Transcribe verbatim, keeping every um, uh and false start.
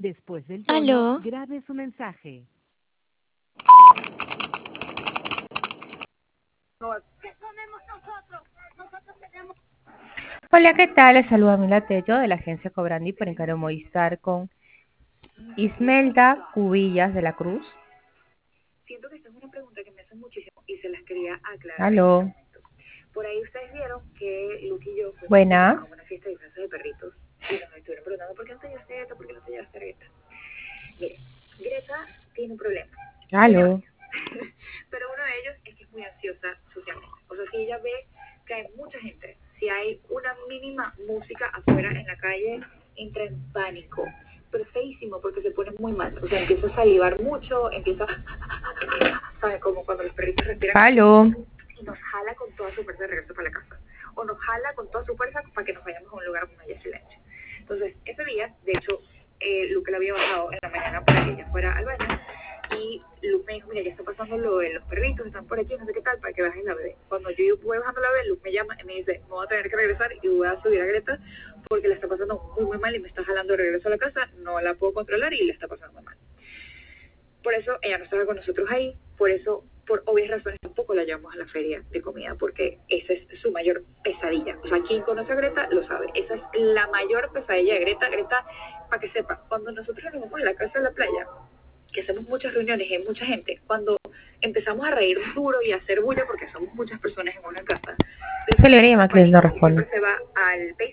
Después del tono, Aló. grabe su mensaje. Hola, ¿qué tal? Les saluda Mila Tello de la agencia Cobrandi por Encaro Movistar con Ismelda Cubillas de la Cruz. Siento que esta es una pregunta que me hacen muchísimo y se las quería aclarar. Aló. Por ahí ustedes vieron que Luke y yo fuimos Buena. a una fiesta de disfraces de perritos y nos estuvieron preguntando ¿por qué no te llevaste a Greta? ¿Por qué no te llevaste a Greta? Mire, Greta tiene un problema. Aló. Pero uno de ellos es que es muy ansiosa socialmente. O sea, si ella ve que hay mucha gente, si hay una mínima música afuera en la calle, entra en pánico. Pero es feísimo porque se pone muy mal. O sea, empieza a salivar mucho, empieza, ¿sabes? Como cuando los perritos respiran. Aló. Y nos jala con toda su fuerza de regreso para la casa. O nos jala con toda su fuerza para que nos vayamos a un lugar donde haya silencio. Entonces, ese día, de hecho, eh, Luke la había bajado en la mañana para que ella fuera al baño. Y Luke me dijo, mira, ya está pasando lo de los perritos, están por aquí, no sé qué tal, para que bajes la bebé. Cuando yo voy bajando la bebé, Luke me llama y me dice, me voy a tener que regresar y voy a subir a Greta porque la está pasando muy, muy mal y me está jalando de regreso a la casa, no la puedo controlar y la está pasando muy mal. Por eso ella no estaba con nosotros ahí, por eso, por obvias razones, tampoco la llevamos a la feria de comida, porque esa es su mayor pesadilla. O sea, quien conoce a Greta lo sabe, esa es la mayor pesadilla de Greta. Greta, para que sepa, cuando nosotros nos vamos a la casa de la playa, que hacemos muchas reuniones y hay mucha gente, cuando empezamos a reír duro y a hacer bulla, porque somos muchas personas en una casa, Se le llama que no responde. siempre se va al